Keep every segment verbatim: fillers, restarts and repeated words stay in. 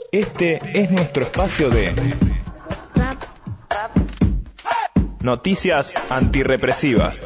Este es nuestro espacio de noticias antirrepresivas.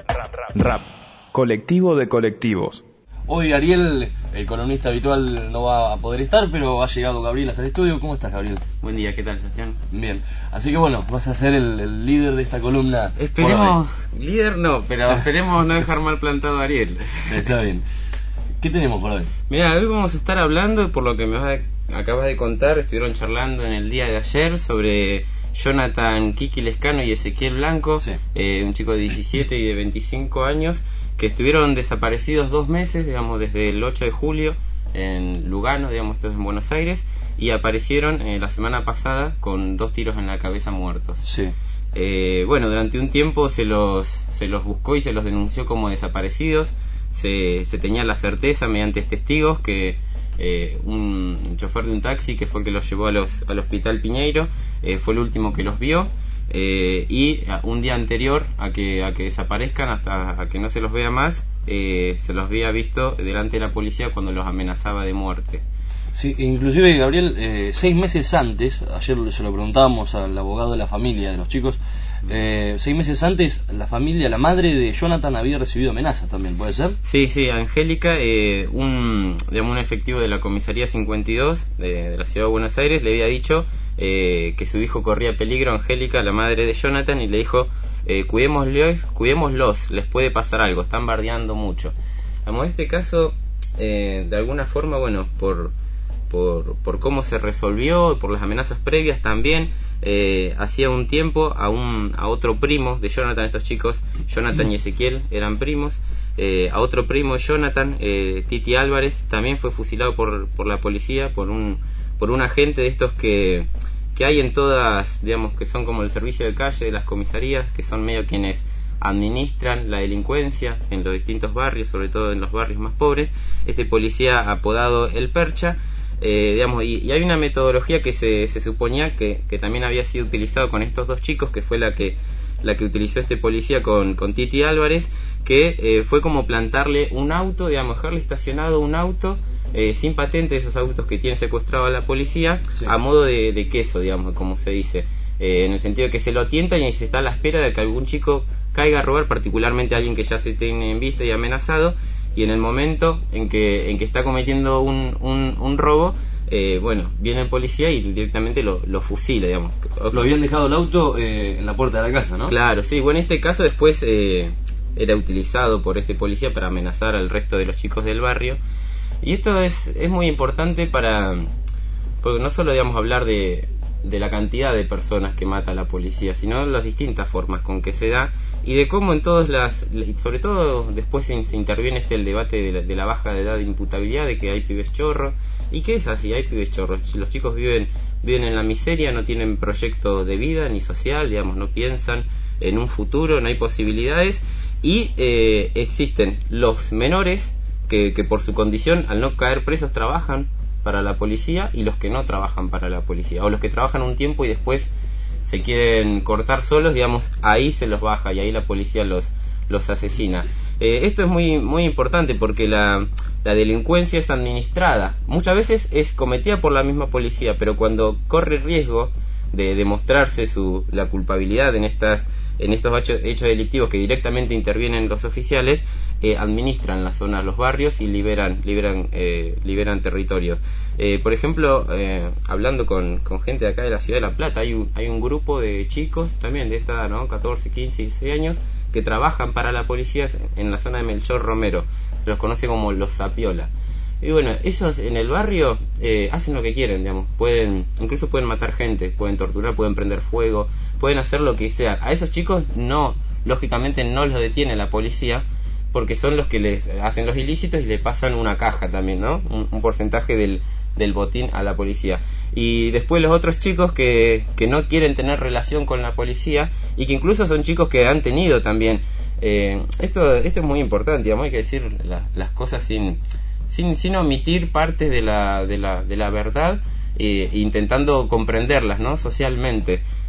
Rap, colectivo de colectivos. Hoy Ariel, el columnista habitual, no va a poder estar, pero ha llegado Gabriel hasta el estudio. ¿Cómo estás, Gabriel? Buen día, ¿qué tal, Sebastián? Bien, así que bueno, vas a ser el, el líder de esta columna. Esperemos, líder no, pero esperemos no dejar mal plantado a Ariel. Está bien. ¿Qué tenemos por hoy? Mira, hoy vamos a estar hablando, por lo que me vas a, acabas de contar, estuvieron charlando en el día de ayer sobre Jonathan Kiki Lescano y Ezequiel Blanco, sí. eh, un chico de diecisiete y de veinticinco años, que estuvieron desaparecidos dos meses, digamos, desde el ocho de julio en Lugano, digamos, esto es en Buenos Aires, y aparecieron eh, la semana pasada con dos tiros en la cabeza muertos. Sí. Eh, bueno, durante un tiempo se los, se los buscó y se los denunció como desaparecidos. Se, se tenía la certeza mediante testigos que eh, un chofer de un taxi, que fue el que los llevó a los, al hospital Piñeiro, eh, fue el último que los vio. Eh, y un día anterior a que, a que desaparezcan, hasta a que no se los vea más, eh, se los había visto delante de la policía cuando los amenazaba de muerte. Sí, inclusive, Gabriel, eh, seis meses antes, ayer se lo preguntábamos al abogado de la familia de los chicos, eh, seis meses antes la familia, la madre de Jonathan había recibido amenazas también, ¿puede ser? Sí, sí, Angélica, eh, un, digamos, un efectivo de la comisaría cincuenta y dos de, de la ciudad de Buenos Aires le había dicho eh, que su hijo corría peligro. Angélica, la madre de Jonathan, y le dijo, eh, cuidémoslos, cuidémoslos, les puede pasar algo, están bardeando mucho. En este caso, eh, de alguna forma, bueno, por... Por, por cómo se resolvió, por las amenazas previas también, eh, hacía un tiempo a un a otro primo de Jonathan, estos chicos, Jonathan y Ezequiel eran primos, eh, a otro primo de Jonathan, eh, Titi Álvarez, también fue fusilado por, por la policía, por un por un agente de estos que, que hay en todas, digamos, que son como el servicio de calle de las comisarías, que son medio quienes administran la delincuencia en los distintos barrios, sobre todo en los barrios más pobres. Este policía apodado El Percha, Eh, digamos, y, y hay una metodología que se, se suponía que, que también había sido utilizado con estos dos chicos, que fue la que la que utilizó este policía con, con Titi Álvarez, que eh, fue como plantarle un auto, digamos, dejarle estacionado un auto eh, sin patente, esos autos que tiene secuestrado a la policía, sí, a modo de, de queso, digamos, como se dice, eh, en el sentido de que se lo tientan y se está a la espera de que algún chico caiga a robar, particularmente alguien que ya se tiene en vista y amenazado. Y en el momento en que en que está cometiendo un, un, un robo, eh, bueno, viene el policía y directamente lo, lo fusila, digamos. Lo habían dejado el auto eh, en la puerta de la casa, ¿no? Claro, sí. Bueno, en este caso después eh, era utilizado por este policía para amenazar al resto de los chicos del barrio. Y esto es, es muy importante para... porque no solo, digamos, hablar de, de la cantidad de personas que mata la policía, sino las distintas formas con que se da, y de cómo en todas las, sobre todo después se, se interviene este el debate de la, de la baja de edad de imputabilidad, de que hay pibes chorros, y que es así, hay pibes chorros, los chicos viven viven en la miseria, no tienen proyecto de vida ni social, digamos, no piensan en un futuro, no hay posibilidades, y eh, existen los menores que, que por su condición, al no caer presos, trabajan para la policía, y los que no trabajan para la policía, o los que trabajan un tiempo y después se quieren cortar solos, digamos, ahí se los baja y ahí la policía los los asesina. Eh, esto es muy muy importante porque la, la delincuencia es administrada. Muchas veces es cometida por la misma policía, pero cuando corre riesgo de demostrarse su la culpabilidad en estas en estos hechos, hechos delictivos que directamente intervienen los oficiales, eh, administran las zonas, los barrios, y liberan liberan eh, liberan territorios. Eh, por ejemplo, eh, hablando con, con gente de acá de la ciudad de La Plata, hay un, hay un grupo de chicos también de esta edad, ¿no? catorce, quince, dieciséis años, que trabajan para la policía en la zona de Melchor Romero. Se los conoce como los Zapiola. Y bueno, ellos en el barrio eh, hacen lo que quieren, digamos, pueden, incluso pueden matar gente, pueden torturar, pueden prender fuego, pueden hacer lo que sea. A esos chicos no, lógicamente no los detiene la policía, porque son los que les hacen los ilícitos y le pasan una caja también, ¿no? Un, un porcentaje del, del botín a la policía. Y después los otros chicos que, que no quieren tener relación con la policía, y que incluso son chicos que han tenido también eh, esto esto es muy importante, digamos, hay que decir la, las cosas sin sin sin omitir partes de la de la de la verdad, eh, intentando comprenderlas, ¿no? Socialmente.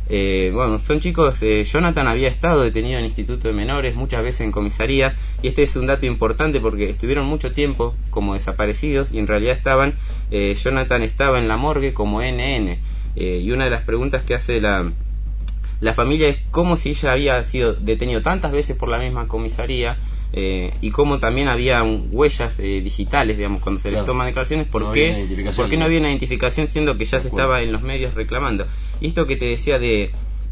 Eh, bueno, son chicos, eh, Jonathan había estado detenido en instituto de menores, muchas veces en comisaría, y este es un dato importante porque estuvieron mucho tiempo como desaparecidos y en realidad estaban, eh, Jonathan estaba en la morgue como N N, eh, y una de las preguntas que hace la, la familia es cómo si ella había sido detenido tantas veces por la misma comisaría, eh, y cómo también había un, huellas eh, digitales, digamos, cuando se claro. les toman declaraciones, ¿por, no qué, ¿por qué no había una identificación siendo que ya se estaba en los medios reclamando? Y esto que te decía de,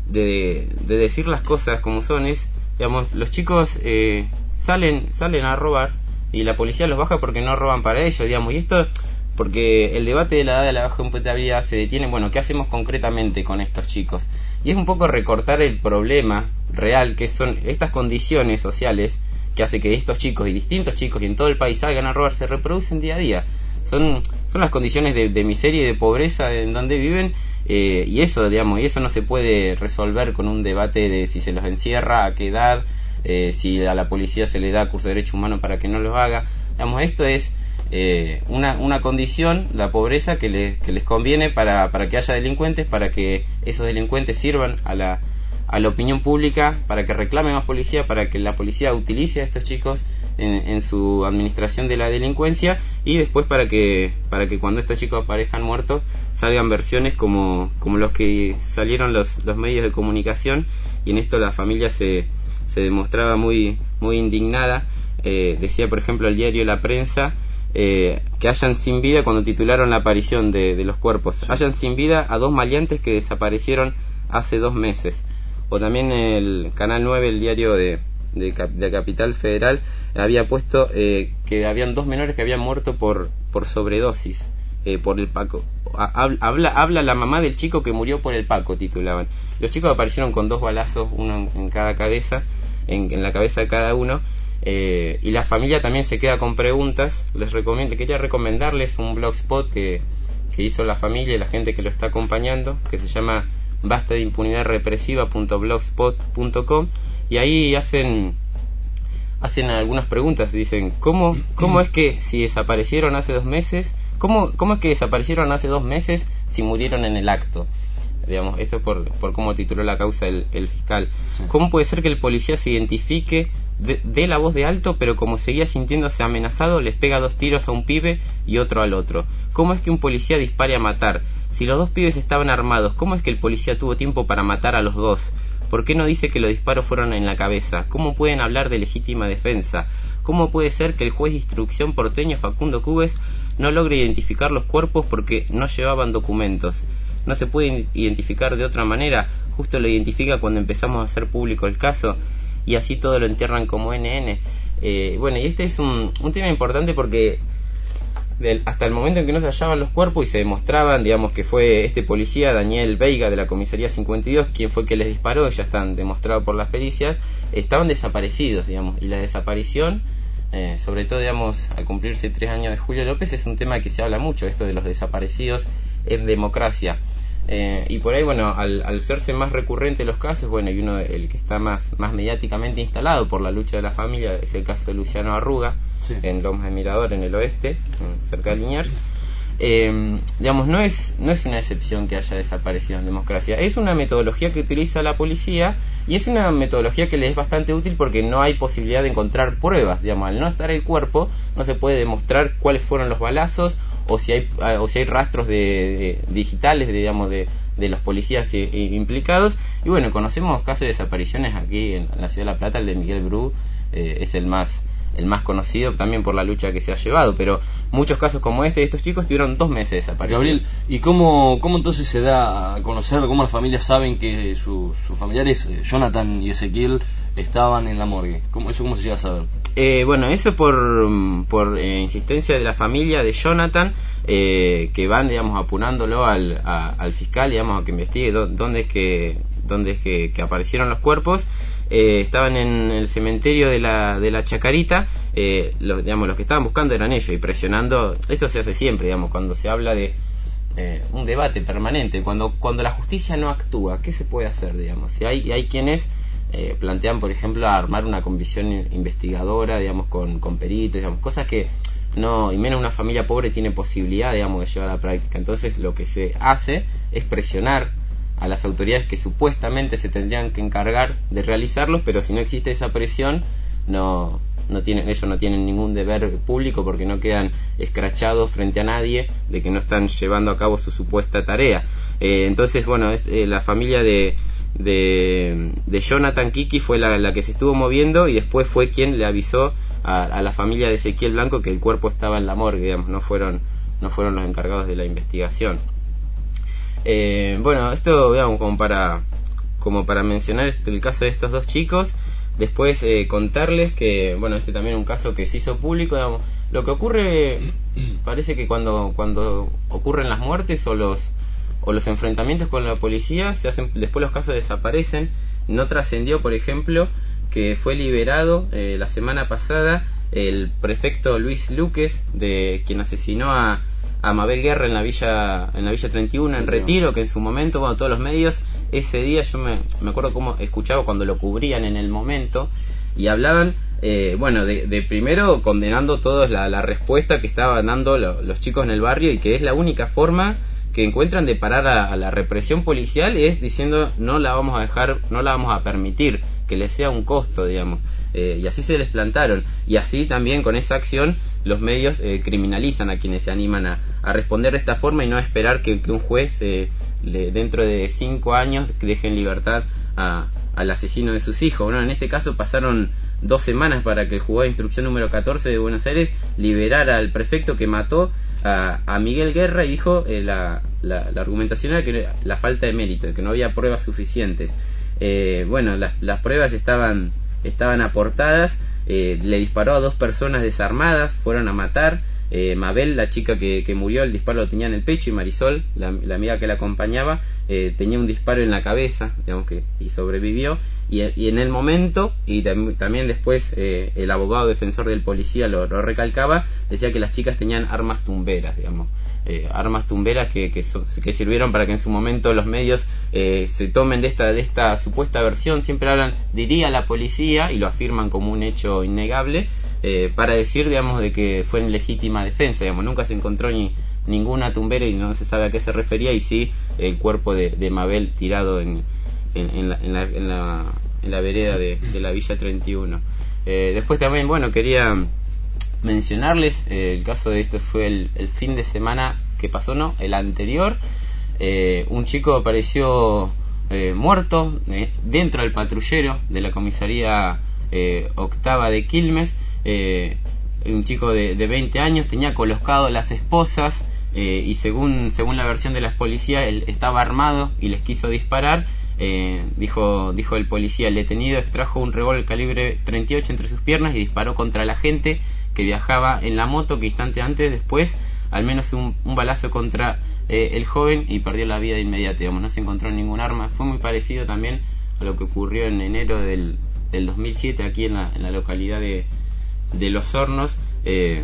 de, de decir las cosas como son es, digamos, los chicos eh, salen salen a robar y la policía los baja porque no roban para ellos, digamos, y esto porque el debate de la edad de la baja imputabilidad se detiene, bueno, ¿qué hacemos concretamente con estos chicos? Y es un poco recortar el problema real que son estas condiciones sociales que hace que estos chicos y distintos chicos y en todo el país salgan a robar, se reproducen día a día. Son, son las condiciones de, de miseria y de pobreza en donde viven, eh, y eso, digamos, y eso no se puede resolver con un debate de si se los encierra, a qué edad, eh, si a la policía se le da curso de derecho humano para que no los haga. Digamos, esto es eh, una, una condición, la pobreza, que les, que les conviene para, para que haya delincuentes, para que esos delincuentes sirvan a la a la opinión pública, para que reclame más policía, para que la policía utilice a estos chicos en, en su administración de la delincuencia, y después para que para que cuando estos chicos aparezcan muertos salgan versiones como, como los que salieron los, los medios de comunicación, y en esto la familia se, se demostraba muy, muy indignada. Eh, decía por ejemplo el diario La Prensa eh, que hallan sin vida, cuando titularon la aparición de, de los cuerpos, hallan sin vida a dos maleantes que desaparecieron hace dos meses. O también el Canal nueve, el diario de, de, de Capital Federal, había puesto eh, que habían dos menores que habían muerto por, por sobredosis, eh, por el Paco. Habla, habla la mamá del chico que murió por el Paco, titulaban. Los chicos aparecieron con dos balazos, uno en, en cada cabeza, en, en la cabeza de cada uno, eh, y la familia también se queda con preguntas. Les recomiendo, quería recomendarles un blogspot que, que hizo la familia y la gente que lo está acompañando, que se llama basta de impunidad represiva punto blogspot punto com, y ahí hacen hacen algunas preguntas. Dicen, ¿cómo, cómo es que si desaparecieron hace dos meses, cómo, cómo es que desaparecieron hace dos meses si murieron en el acto? Digamos, esto por, por cómo tituló la causa el, el fiscal. Sí. ¿Cómo puede ser que el policía se identifique, de, de la voz de alto, pero como seguía sintiéndose amenazado, les pega dos tiros a un pibe y otro al otro? ¿Cómo es que un policía dispare a matar? Si los dos pibes estaban armados, ¿cómo es que el policía tuvo tiempo para matar a los dos? ¿Por qué no dice que los disparos fueron en la cabeza? ¿Cómo pueden hablar de legítima defensa? ¿Cómo puede ser que el juez de instrucción porteño Facundo Cubes no logre identificar los cuerpos porque no llevaban documentos? No se puede identificar de otra manera, justo lo identifica cuando empezamos a hacer público el caso, y así todo lo entierran como N N. Eh, bueno, y este es un, un tema importante porque del, hasta el momento en que no se hallaban los cuerpos y se demostraban, digamos, que fue este policía, Daniel Veiga, de la comisaría cincuenta y dos, quien fue que les disparó, ya están demostrados por las pericias, estaban desaparecidos, digamos, y la desaparición, eh, sobre todo, digamos, al cumplirse tres años de Julio López, es un tema que se habla mucho, esto de los desaparecidos en democracia. Eh, y por ahí, bueno, al, al serse más recurrente los casos, bueno, y uno, el que está más, más mediáticamente instalado por la lucha de la familia, es el caso de Luciano Arruga, sí, en Lomas de Mirador, en el oeste, cerca de Liniers. Eh, digamos, no es, no es una excepción que haya desaparecido en democracia, es una metodología que utiliza la policía, y es una metodología que le es bastante útil porque no hay posibilidad de encontrar pruebas, digamos, al no estar el cuerpo, no se puede demostrar cuáles fueron los balazos, o si hay o si hay rastros de, de digitales, de, digamos, de, de los policías eh, implicados. Y bueno, conocemos casos de desapariciones aquí en, en la ciudad de La Plata. El de Miguel Bru eh, es el más el más conocido también por la lucha que se ha llevado, pero muchos casos como este de estos chicos tuvieron dos meses desaparecidos. Gabriel, ¿y cómo, cómo entonces se da a conocer, cómo las familias saben que su, sus familiares, eh, Jonathan y Ezequiel, estaban en la morgue? ¿Cómo, ¿Eso cómo se llega a saber? Eh, bueno, eso por, por eh, insistencia de la familia de Jonathan, eh, que van, digamos, apurándolo al, a, al fiscal, digamos, a que investigue dó, dónde es que dónde es que, que aparecieron los cuerpos. Eh, estaban en el cementerio de la, de la Chacarita, eh, los, digamos, los que estaban buscando eran ellos, y presionando. Esto se hace siempre, digamos, cuando se habla de eh, un debate permanente, cuando cuando la justicia no actúa, ¿qué se puede hacer, digamos? Si hay, hay quienes eh, plantean, por ejemplo, armar una comisión investigadora, digamos, con, con peritos, digamos, cosas que no, y menos una familia pobre tiene posibilidad, digamos, de llevar a la práctica. Entonces lo que se hace es presionar a las autoridades que supuestamente se tendrían que encargar de realizarlos, pero si no existe esa presión, no, no tienen, ellos no tienen ningún deber público porque no quedan escrachados frente a nadie de que no están llevando a cabo su supuesta tarea. Eh, entonces, bueno, es, eh, la familia de, de, de Jonathan Kiki fue la, la que se estuvo moviendo y después fue quien le avisó a, a la familia de Ezequiel Blanco que el cuerpo estaba en la morgue, digamos, no fueron, no fueron los encargados de la investigación. Eh, bueno, esto, digamos, como para, como para mencionar este, el caso de estos dos chicos. Después eh, contarles que, bueno, este también es un caso que se hizo público, digamos. Lo que ocurre, parece que cuando, cuando ocurren las muertes o los, o los enfrentamientos con la policía, se hacen, después los casos desaparecen. No trascendió, por ejemplo, que fue liberado eh, la semana pasada el prefecto Luis Luques, de quien asesinó a, a Mabel Guerra en la villa en la villa treinta y uno en Retiro, que en su momento, bueno, todos los medios ese día, yo me, me acuerdo cómo escuchaba cuando lo cubrían en el momento y hablaban, eh, bueno, de, de primero condenando todos la, la respuesta que estaban dando lo, los chicos en el barrio, y que es la única forma que encuentran de parar a, a la represión policial, es diciendo no la vamos a dejar, no la vamos a permitir, que les sea un costo, digamos. Eh, y así se les plantaron, y así también con esa acción los medios eh, criminalizan a quienes se animan a, a responder de esta forma y no esperar que, que un juez eh, le, dentro de cinco años deje en libertad a, al asesino de sus hijos. Bueno, en este caso pasaron dos semanas para que el juzgado de instrucción número catorce de Buenos Aires liberara al prefecto que mató a, a Miguel Guerra, y dijo eh, la, la, la argumentación era que la falta de mérito, que no había pruebas suficientes. Eh, bueno, las, las pruebas estaban estaban aportadas. Eh, le disparó a dos personas desarmadas, fueron a matar. eh, Mabel, la chica que, que murió, el disparo lo tenía en el pecho, y Marisol, la, la amiga que la acompañaba, eh, tenía un disparo en la cabeza, digamos, que y sobrevivió. Y, y en el momento, y tam, también después eh, el abogado defensor del policía lo, lo recalcaba, decía que las chicas tenían armas tumberas, digamos. Eh, armas tumberas que, que, so, que sirvieron para que en su momento los medios eh, se tomen de esta, de esta supuesta versión. Siempre hablan, diría la policía, y lo afirman como un hecho innegable, eh, para decir, digamos, de que fue en legítima defensa, digamos. Nunca se encontró ni ninguna tumbera y no se sabe a qué se refería, y sí el cuerpo de, de Mabel tirado en, en, en, la, en, la, en, la, en la vereda de, de la Villa treinta y uno. Eh, después también, bueno, quería mencionarles eh, el caso de esto fue el, el fin de semana que pasó, no, el anterior. Eh, un chico apareció eh, muerto eh, dentro del patrullero de la comisaría eh, octava de Quilmes. Eh, un chico de, de veinte años, tenía colocado las esposas eh, y según según la versión de las policías, él estaba armado y les quiso disparar. Eh, dijo dijo el policía, el detenido extrajo un revólver calibre treinta y ocho entre sus piernas y disparó contra la gente que viajaba en la moto, que instante antes después al menos un, un balazo contra eh, el joven, y perdió la vida de inmediato, digamos. No se encontró ningún arma. Fue muy parecido también a lo que ocurrió en enero del, del dos mil siete aquí en la, en la localidad de, de Los Hornos. Eh,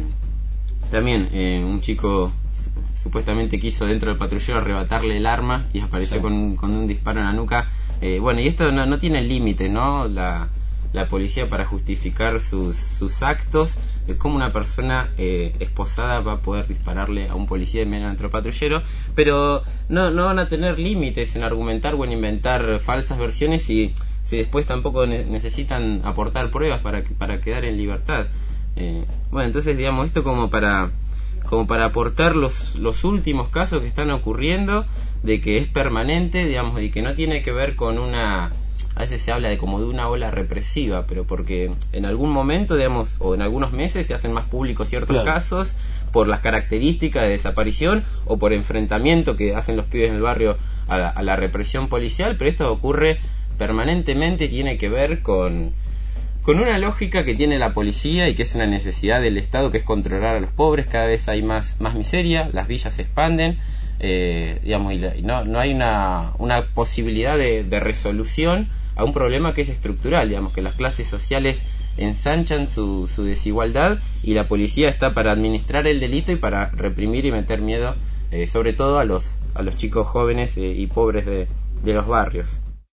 también eh, un chico supuestamente quiso dentro del patrullero arrebatarle el arma y apareció sí. con, con un disparo en la nuca. Eh, bueno, y esto no, no tiene límite, ¿no? La, la policía, para justificar sus, sus actos, de cómo una persona eh, esposada va a poder dispararle a un policía en medio de otro patrullero, pero no, no van a tener límites en argumentar o en inventar falsas versiones si, si después tampoco ne- necesitan aportar pruebas para, para quedar en libertad. Eh, bueno, entonces, digamos, esto como para como para aportar los, los últimos casos que están ocurriendo, de que es permanente, digamos, y que no tiene que ver con una... A veces se habla de como de una ola represiva, pero porque en algún momento, digamos, o en algunos meses se hacen más públicos ciertos claro. casos por las características de desaparición o por enfrentamiento que hacen los pibes en el barrio a la, a la represión policial, pero esto ocurre permanentemente y tiene que ver con, con una lógica que tiene la policía y que es una necesidad del Estado, que es controlar a los pobres. Cada vez hay más, más miseria, las villas se expanden, eh, digamos, y, la, y no, no hay una, una posibilidad de, de resolución a un problema que es estructural, digamos, que las clases sociales ensanchan su, su desigualdad, y la policía está para administrar el delito y para reprimir y meter miedo, eh, sobre todo a los a los chicos jóvenes eh, y pobres de, de los barrios.